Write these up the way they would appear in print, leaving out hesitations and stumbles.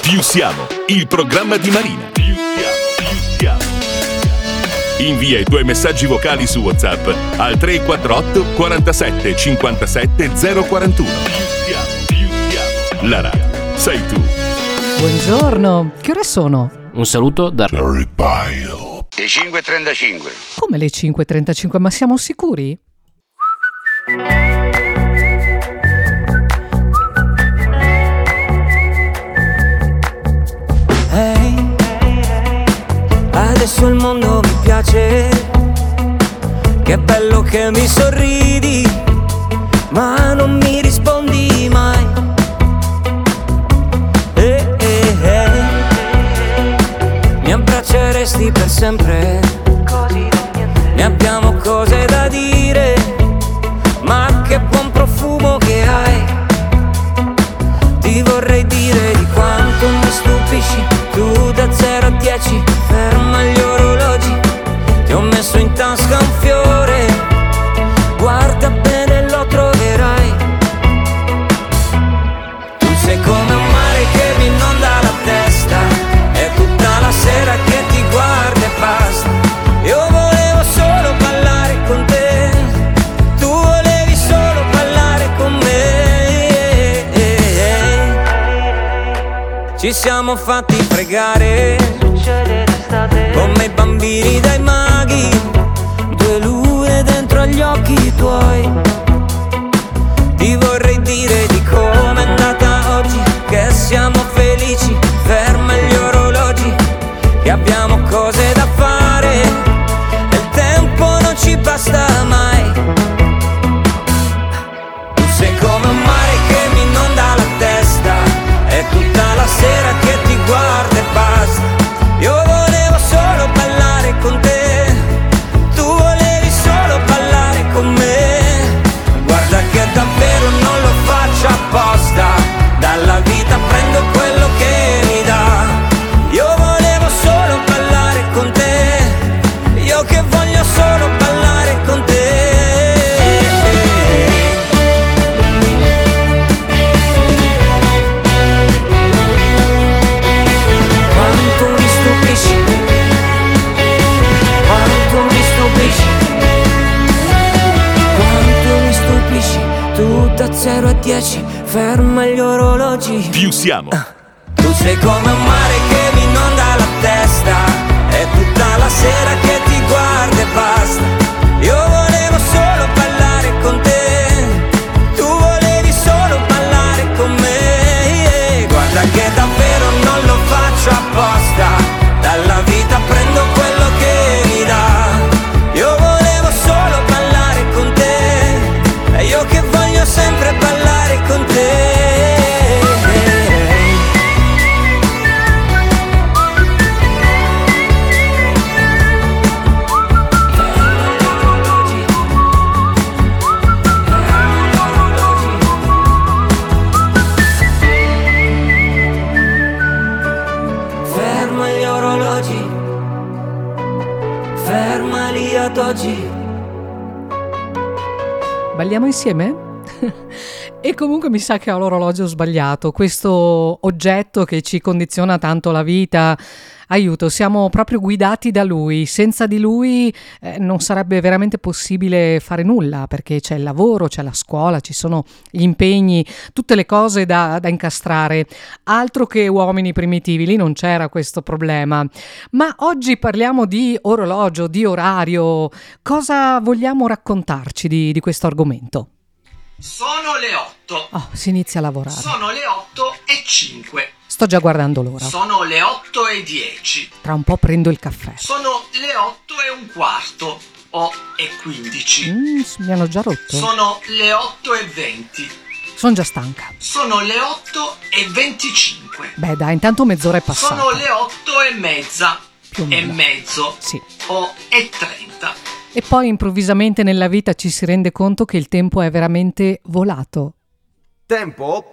Più siamo, il programma di Marina. Invia i tuoi messaggi vocali su WhatsApp al 348 47 57 041. La radio sei tu. Buongiorno, che ore sono? Un saluto da Le 5:35. Come le 5:35? Ma siamo sicuri? Hey, adesso il mondo mi piace. Che bello che mi sorridi, ma non mi rispondi mai. Mi abbracceresti per sempre. Ne abbiamo cose da dire, ma che buon profumo che hai. Ti vorrei dire di quanto mi stupisci. Tu da 0 a 10 ferma gli orologi. Ti ho messo in tasca un fiore, guarda bene lo troverai. Tu sei come un mare che mi inonda la testa. È tutta la sera che ti guarda e basta. Io volevo solo ballare con te, tu volevi solo ballare con me. Ci siamo fatti fregare come i bambini dai maghi. 2 lune dentro agli occhi tuoi. Ti vorrei dire di come è andata oggi, che siamo felici, ferma gli orologi, che abbiamo cose da fare e il tempo non ci basta mai. Tu sei come un mare che mi inonda la testa, è tutta la sera che ti guarda e basta. Io volevo solo ballare con te, tu volevi solo ballare con me. Guarda che davvero non lo faccio apposta, dalla vita prendo quello che mi dà. Io volevo solo ballare con te, io che voglio solo ballare con te. Quanto mi stupisci, quanto mi stupisci, quanto mi stupisci. Tu da 0 a 10 ferma gli orologi. Più siamo. Tu sei come un mare che mi inonda la testa, è tutta la sera che ti guarda e basta. Io volevo solo ballare con te, tu volevi solo ballare con me. Guarda che davvero non lo faccio apposta, dalla vita prendo quello che mi dà. Io volevo solo ballare con te, e io che voglio sempre ballare con te. Ferma gli orologi, fermali ad oggi. Balliamo insieme? E comunque mi sa che ho l'orologio sbagliato, questo oggetto che ci condiziona tanto la vita. Aiuto, siamo proprio guidati da lui, senza di lui non sarebbe veramente possibile fare nulla, perché c'è il lavoro, c'è la scuola, ci sono gli impegni, tutte le cose da incastrare. Altro che uomini primitivi, lì non c'era questo problema. Ma oggi parliamo di orologio, di orario. Cosa vogliamo raccontarci di questo argomento? Sono le 8. Oh, si inizia a lavorare. Sono le 8:05. Sto già guardando l'ora. Sono le 8:10. Tra un po' prendo il caffè. Sono le 8:15 o e 15. Mi hanno già rotto. Sono le 8:20. Sono già stanca. Sono le 8:25. Beh dai, intanto mezz'ora è passata. Sono le 8:30. Più o E meno. mezzo. Sì. O e 30. E poi improvvisamente nella vita ci si rende conto che il tempo è veramente volato. Tempo?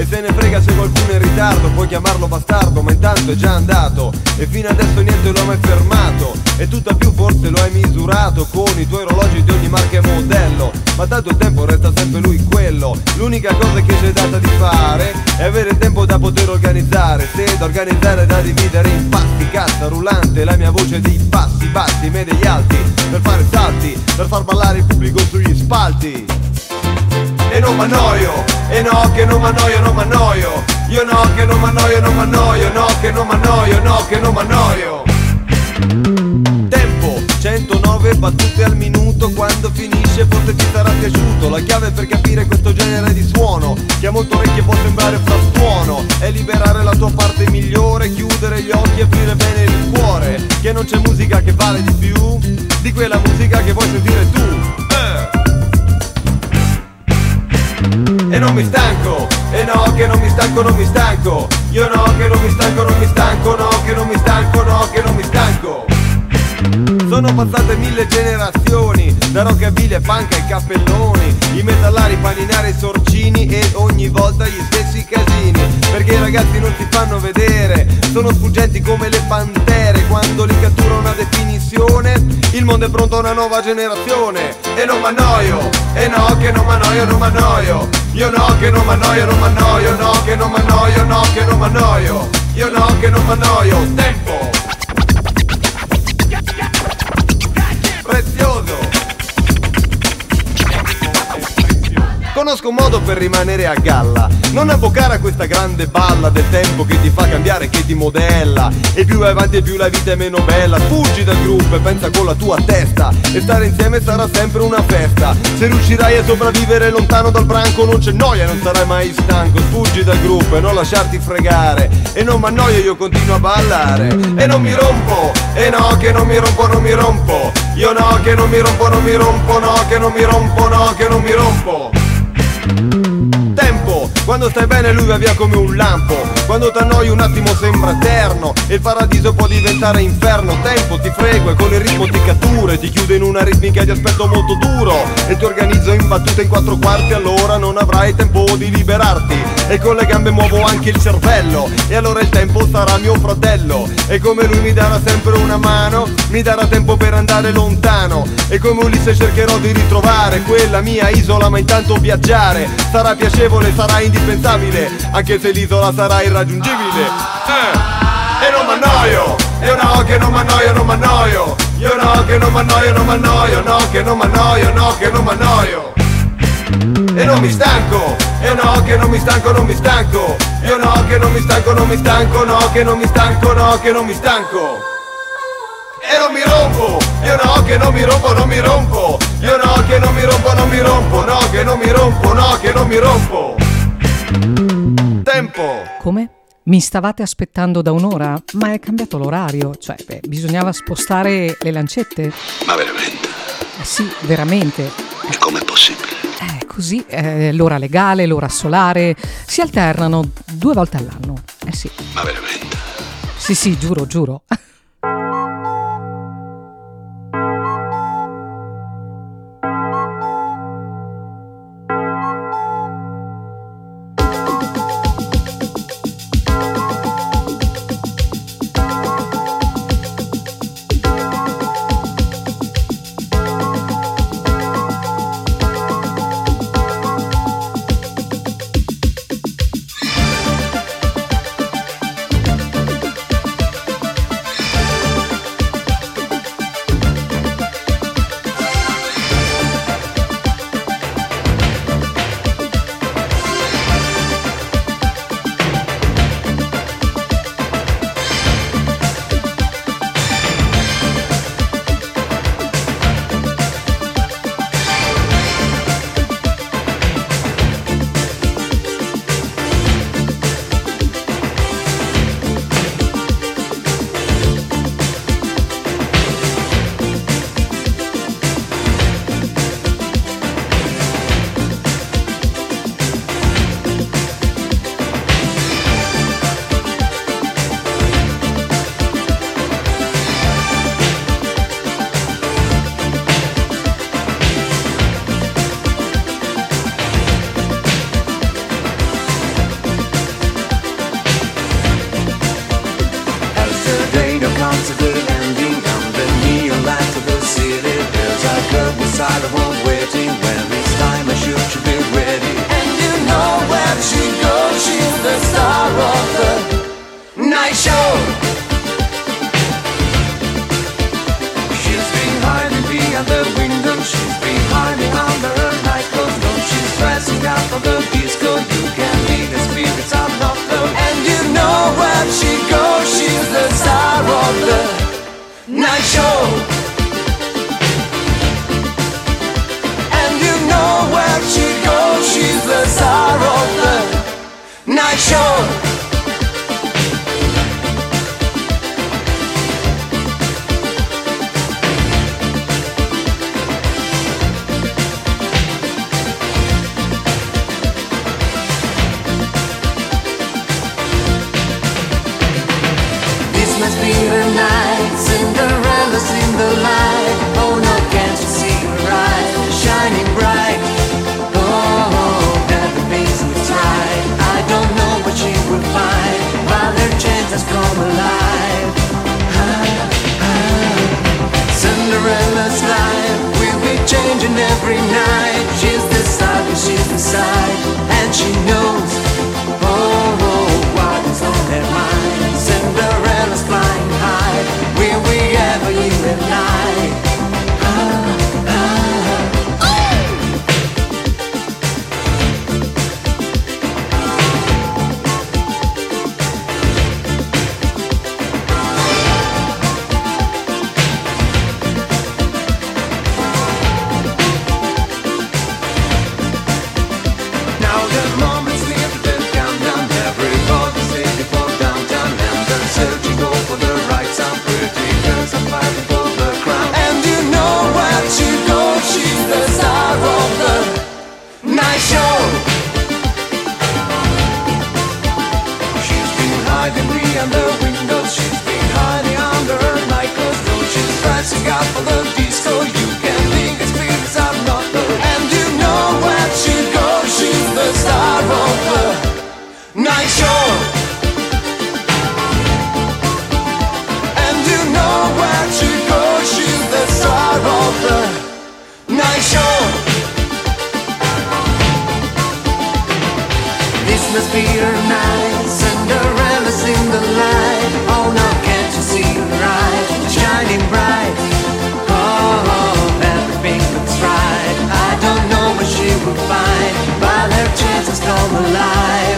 e se ne frega se qualcuno è in ritardo, puoi chiamarlo bastardo, ma intanto è già andato e fino adesso niente lo ha mai fermato, e tutta più forse lo hai misurato con i tuoi orologi di ogni marca e modello, ma tanto il tempo resta sempre lui quello. L'unica cosa che c'è data di fare è avere il tempo da poter organizzare, se da organizzare da dividere in pasti, cassa rullante, la mia voce di passi bassi, medi e alti, per fare salti, per far ballare il pubblico sugli spalti. E non m'annoio, e no che non m'annoio, non m'annoio, io no che non m'annoio, non m'annoio, no che non m'annoio, no che non m'annoio. Tempo, 109 battute al minuto, quando finisce forse ti sarà piaciuto. La chiave per capire questo genere di suono, che a molte orecchie può sembrare frastuono, è liberare la tua parte migliore, chiudere gli occhi e aprire bene il cuore, che non c'è musica che vale di più di quella musica che vuoi sentire tu. E non mi stanco, e no che non mi stanco, non mi stanco, io no che non mi stanco, non mi stanco, no che non mi stanco, no che non mi stanco. Sono passate 1000 generazioni, da rockabilly e punk ai cappelloni, i metallari, i paninari, i sorcini e ogni volta gli stessi casini, perché i ragazzi non si fanno vedere, sono sfuggenti come le pantere, quando li cattura una definizione, il mondo è pronto a una nuova generazione. E non m'annoio, e no che non m'annoio, non m'annoio, io no che non m'annoio, non m'annoio, no che non m'annoio, no che non m'annoio, io no che non m'annoio. Tempo prezioso. Conosco un modo per rimanere a galla, non avvocare a questa grande balla del tempo che ti fa cambiare, che ti modella, e più vai avanti e più la vita è meno bella. Fuggi dal gruppo e pensa con la tua testa, e stare insieme sarà sempre una festa. Se riuscirai a sopravvivere lontano dal branco non c'è noia, non sarai mai stanco. Fuggi dal gruppo e non lasciarti fregare, e non m'annoio, io continuo a ballare. E non mi rompo, e no che non mi rompo, non mi rompo, io no che non mi rompo, non mi rompo, no che non mi rompo, no che non mi rompo. Tempo, quando stai bene lui va via come un lampo, quando t'annoi un attimo sembra eterno e il paradiso può diventare inferno. Tempo, ti frego e con il ritmo ti cattura, ti chiude in una ritmica di aspetto molto duro e ti organizzo in battute in 4 quarti, allora non avrai tempo di liberarti, e con le gambe muovo anche il cervello, e allora il tempo sarà mio fratello, e come lui mi darà sempre una mano, mi darà tempo per andare lontano, e come Ulisse cercherò di ritrovare quella mia isola, ma intanto viaggiare sarà piacevole, sarà indispensabile, anche se l'isola sarà irraggiungibile. E non m'annoio, e no che non m'annoio, non m'annoio, io no che non m'annoio, non m'annoio, no che non m'annoio, no che non m'annoio. E non mi stanco, e no che non mi stanco, non mi stanco, io no che non mi stanco, non mi stanco, no che non mi stanco, no che non mi stanco. E non mi rompo, io no che non mi rompo, non mi rompo, io no che non mi rompo, non mi rompo, no che non mi rompo, no che non mi rompo. Tempo. Come? Mi stavate aspettando da un'ora? Ma è cambiato l'orario, cioè bisognava spostare le lancette. Ma veramente? Sì, veramente. E com'è possibile? Così, l'ora legale, l'ora solare, si alternano 2 volte all'anno. Sì. Ma veramente? Sì, giuro, giuro. the ending on the neon lights of the city. There's a girl beside the one waiting. When it's time I should be ready. And you know where she goes, she's the star of the night show. She's been hiding behind the window. She's been hiding under her nightclothes. No, she's dressing up for the disco. You can be the spirits of love. And you know where she goes, she's the star of the night show. And you know where she goes, she's the star of the night show. Must be the night, Cinderella's in the light. Oh no, can't you see her eyes shining bright? Oh, everything's right. I don't know what she will find while her chance has come alive. Cinderella's life will be changing every night. She's the side, she's the side, and she knows. Oh, what is on her mind? Cinderella's flying high. Will we ever, you and I? Now the moment's near to count down. Everybody's waiting for downtown, and they're searching for the right sound. Pretty girls are fighting for the crown. And you know where she goes, she's the star of the night show. She's been hiding behind the windows. She's been hiding under her nightclothes. No, she's dressing up for the disco. You can think it's spirits are not her. And you know where she goes, she's the star of the night show. And you know where she goes, she's the star of the night show. This must be her night, Cinderella's in the light. Oh no, can't you see her eyes shining bright? Oh, everything looks right. I don't know what she will find while her chances come alive.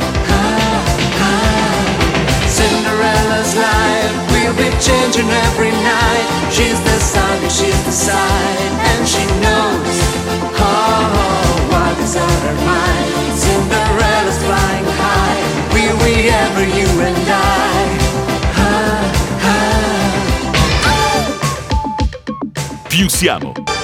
Cinderella's life will be changing every night. She's the sun, she's the side, and she knows. Oh, what is on her mind? Cinderella's flying high. Will we ever, you and I? Più siamo,